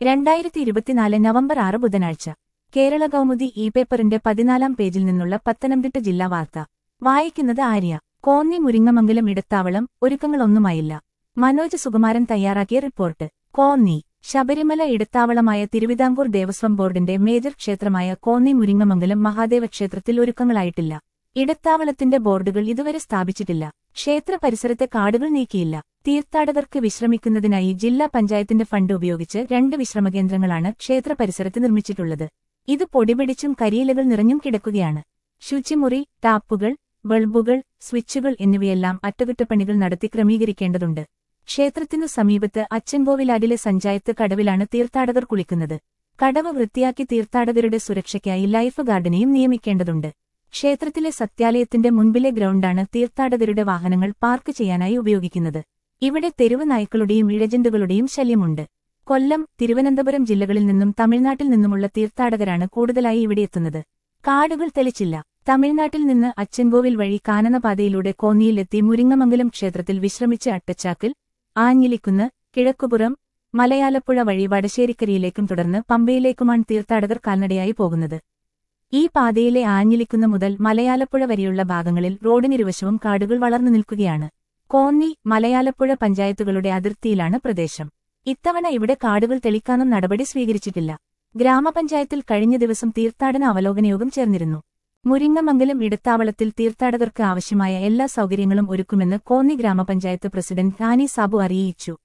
2024 November 6 ബുധനാഴ്ച കേരള കൗമുദി പേപ്പറിന്റെ 14-ാം പേജിൽ നിന്നുള്ള പത്തനംതിട്ട ജില്ലാ വാർത്ത വായിക്കുന്നത് ആര്യ. കോന്നി മുരിങ്ങമംഗലം ഇടത്താവളം ഒരുക്കങ്ങളൊന്നുമായില്ല. മനോജ് സുകുമാരൻ തയ്യാറാക്കിയ റിപ്പോർട്ട്. കോന്നി ശബരിമല ഇടത്താവളമായ തിരുവിതാംകൂർ ദേവസ്വം ബോർഡിന്റെ മേജർ ക്ഷേത്രമായ കോന്നി മുരിങ്ങമംഗലം മഹാദേവ ക്ഷേത്രത്തിൽ ഒരുക്കങ്ങളായിട്ടില്ല. ഇടത്താവളത്തിന്റെ ബോർഡുകൾ ഇതുവരെ സ്ഥാപിച്ചിട്ടില്ല. ക്ഷേത്ര പരിസരത്തെ കാടുകൾ നീക്കിയില്ല. തീർത്ഥാടകർക്ക് വിശ്രമിക്കുന്നതിനായി ജില്ലാ പഞ്ചായത്തിന്റെ ഫണ്ട് ഉപയോഗിച്ച് 2 വിശ്രമകേന്ദ്രങ്ങളാണ് ക്ഷേത്ര പരിസരത്ത് നിർമ്മിച്ചിട്ടുള്ളത്. ഇത് പൊടിപിടിച്ചും കരിയിലകൾ നിറഞ്ഞും കിടക്കുകയാണ്. ശുചിമുറി, ടാപ്പുകൾ, ബൾബുകൾ, സ്വിച്ചുകൾ എന്നിവയെല്ലാം അറ്റകുറ്റപ്പണികൾ നടത്തി ക്രമീകരിക്കേണ്ടതുണ്ട്. ക്ഷേത്രത്തിനു സമീപത്ത് അച്ചൻകോവിലാടിലെ സഞ്ചായത്ത് കടവിലാണ് തീർത്ഥാടകർ കുളിക്കുന്നത്. കടവ് വൃത്തിയാക്കി തീർത്ഥാടകരുടെ സുരക്ഷയ്ക്കായി ലൈഫ് ഗാർഡിനെയും നിയമിക്കേണ്ടതുണ്ട്. ക്ഷേത്രത്തിലെ സത്യാലയത്തിന്റെ മുൻപിലെ ഗ്രൗണ്ടാണ് തീർത്ഥാടകരുടെ വാഹനങ്ങൾ പാർക്ക് ചെയ്യാനായി ഉപയോഗിക്കുന്നത്. ഇവിടെ തെരുവ് നായ്ക്കളുടെയും ഇഴജന്തുക്കളുടെയും ശല്യമുണ്ട്. കൊല്ലം, തിരുവനന്തപുരം ജില്ലകളിൽ നിന്നും തമിഴ്നാട്ടിൽ നിന്നുമുള്ള തീർത്ഥാടകരാണ് കൂടുതലായി ഇവിടെ എത്തുന്നത്. കാടുകൾ തെളിച്ചില്ല. തമിഴ്നാട്ടിൽ നിന്ന് അച്ചൻകോവിൽ വഴി കാനനപാതയിലൂടെ കോന്നിയിലെത്തി മുരിങ്ങമംഗലം ക്ഷേത്രത്തിൽ വിശ്രമിച്ച് അട്ടച്ചാക്കിൽ, ആഞ്ഞിലിക്കുന്ന്, കിഴക്കുപുറം, മലയാലപ്പുഴ വഴി വടശ്ശേരിക്കരിയിലേക്കും തുടർന്ന് പമ്പയിലേക്കുമാണ് തീർത്ഥാടകർ കാൽനടയായി പോകുന്നത്. ഈ പാതയിലെ ആഞ്ഞിലിക്കുന്ന് മുതൽ മലയാലപ്പുഴ വരെയുള്ള ഭാഗങ്ങളിൽ റോഡിനിരുവശവും കാടുകൾ വളർന്നു നിൽക്കുകയാണ്. കോന്നി, മലയാലപ്പുഴ പഞ്ചായത്തുകളുടെ അതിർത്തിയിലാണ് പ്രദേശം. ഇത്തവണ ഇവിടെ കാടുകൾ തെളിക്കാനും നടപടി സ്വീകരിച്ചിട്ടില്ല. ഗ്രാമപഞ്ചായത്തിൽ കഴിഞ്ഞ ദിവസം തീർത്ഥാടന അവലോകന യോഗം ചേർന്നിരുന്നു. മുരിങ്ങമംഗലം ഇടത്താവളത്തിൽ തീർത്ഥാടകർക്ക് ആവശ്യമായ എല്ലാ സൗകര്യങ്ങളും ഒരുക്കുമെന്ന് കോന്നി ഗ്രാമപഞ്ചായത്ത് പ്രസിഡന്റ് ഹാനി സാബു അറിയിച്ചു.